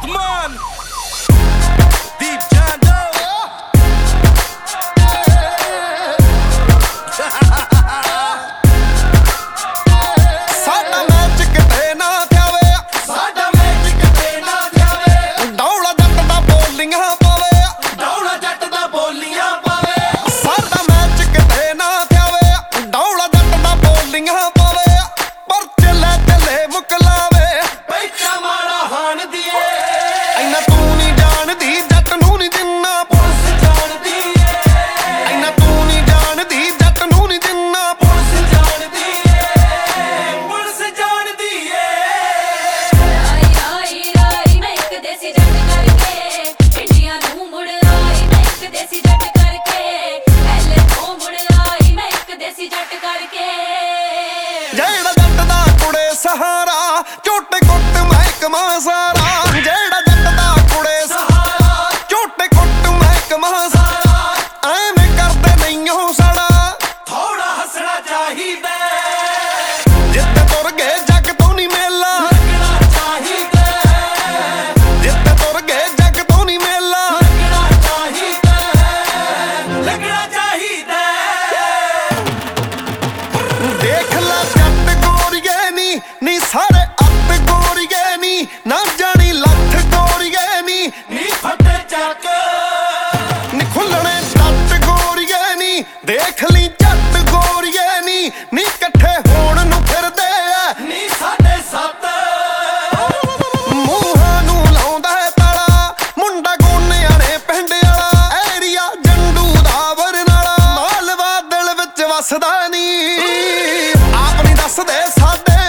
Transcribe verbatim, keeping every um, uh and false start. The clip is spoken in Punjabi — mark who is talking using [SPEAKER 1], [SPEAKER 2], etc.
[SPEAKER 1] Come on. Deep John Doe.
[SPEAKER 2] ਸਾਡਾ ਮੈਚ ਕਿਤੇ ਨਾ ਥਿਆਵੇ,
[SPEAKER 1] ਸਾਡਾ ਮੈਚ ਕਿਤੇ ਨਾ ਜਾਵੇ।
[SPEAKER 2] ਡੌਲਾ ਜੱਟ ਦਾ ਬੋਲੀਆਂ ਪਾਵੇ,
[SPEAKER 1] ਡੌਲਾ ਜੱਟ ਦਾ ਬੋਲੀਆਂ ਪਾਵੇ।
[SPEAKER 2] ਸਾਡਾ ਮੈਚ ਕਿਤੇ ਨਾ ਥਿਆਵੇ, ਡੌਲਾ ਜੱਟ ਦਾ ਬੋਲੀਆਂ ਪਾਵੇ। ਪਰ ਚੱਲੇ ਚੱਲੇ ਮੁਕਲਾਵੇ,
[SPEAKER 1] ਪੈਚਾ ਮਾਰਾ ਹਾਣ ਦੀਏ।
[SPEAKER 2] ਇੰਨਾ ਤੂੰ ਨਹੀਂ ਜਾਣਦੀ ਜੱਟ ਨੂੰ ਨਹੀਂ ਜਿੰਨਾ
[SPEAKER 1] ਪੁਲਿਸ ਜਾਣਦੀ ਏ,
[SPEAKER 2] ਇੰਨਾ ਤੂੰ ਨਹੀਂ ਜਾਣਦੀ ਜੱਟ ਨੂੰ ਨਹੀਂ ਜਿੰਨਾ
[SPEAKER 1] ਪੁਲਿਸ ਜਾਣਦੀ ਏ, ਪੁਲਿਸ ਜਾਣਦੀ ਏ।
[SPEAKER 3] ਆਈ ਆਈ ਰਾਈ ਮੈਂ ਇੱਕ ਦੇਸੀ ਜੱਟ ਕਰਕੇ ਇੰਡੀਆ ਨੂੰ ਮੁੜ ਆਈ ਮੈਂ ਇੱਕ ਦੇਸੀ ਜੱਟ ਕਰਕੇ ਐਲੇ ਤੋਂ ਮੁੜ ਆਈ ਮੈਂ ਇੱਕ ਦੇਸੀ ਜੱਟ ਕਰਕੇ
[SPEAKER 2] ਜਿਹੜਾ ਜੱਟ ਦਾ ਕੁੜੇ ਸਹਾਰਾ ਝੋਟੇ ਕੁੱਟ ਮਹਿਕਮਾ ਸਾਰਾ। ਜਿਹੜਾ ਜੱਟ ਦਾ ਕੁੜੇ
[SPEAKER 1] ਸਹਾਰਾ
[SPEAKER 2] ਝੋਟੇ ਕੁੱਟ ਮਹਿਕਮਾ ਸਾਰਾ। ਐਵੇਂ ਕਰਦੇ ਨਹੀਂ ਉਹ ਸਾੜਾ,
[SPEAKER 1] ਥੋੜਾ ਹੱਸਣਾ ਚਾਹੀਦਾ,
[SPEAKER 2] ਜਿੱਤੇ ਤੁਰ ਗਏ ਜੱਗ ਤੋਂ ਨਹੀਂ ਮੇਲਾ,
[SPEAKER 1] ਲੱਗਣਾ ਚਾਹੀਦਾ,
[SPEAKER 2] ਜਿੱਤੇ ਤੁਰ ਗਏ ਜੱਗ ਤੋਂ ਨਹੀਂ ਮੇਲਾ।
[SPEAKER 1] ਲੱਗਣਾ ਚਾਹੀਦਾ, ਲੱਗਣਾ ਚਾਹੀਦਾ।
[SPEAKER 2] ਦੇਖ ਲੈ ਜੱਟ ਗੋਰੀਏ ਨੀ ਨੀ ਸਾਰੇ ਅੱਤ ਗੋਰੀਏ ਨੀ ਨਾ ਜਾਣੀ ਲੱਥ ਗੋਰੀਏ ਨੀ
[SPEAKER 1] ਨੀ ਫੱਟੇ ਚੱਕ
[SPEAKER 2] ਨੀ ਖੁੱਲਣੇ ਟੱਟ ਗੋਰੀਏ ਨੀ ਦੇਖ ਲਈ ਜੱਟ ਗੋਰੀਏ ਨੀ ਨੀ ਇਕੱਠੇ ਹੋਣ ਨੂੰ ਫਿਰਦੇ ਆ
[SPEAKER 1] ਨੀ ਸਾਡੇ ਸੱਤ
[SPEAKER 2] ਮੂੰਹਾਂ ਨੂੰ ਲਾਉਂਦਾ ਹੈ ਤਾਲਾ ਮੁੰਡਾ ਗੋਨਿਆਂ ਨੇ ਪਿੰਡ ਵਾਲਾ ਏਰੀਆ ਜੰਡੂ ਦਾ ਬਰਨਾਲਾ ਮਾਲਵਾ ਦਿਲ ਵਿੱਚ ਵਸਦਾ ਨੀ ਆਪ ਨਹੀਂ ਦੱਸਦੇ ਸਾਡੇ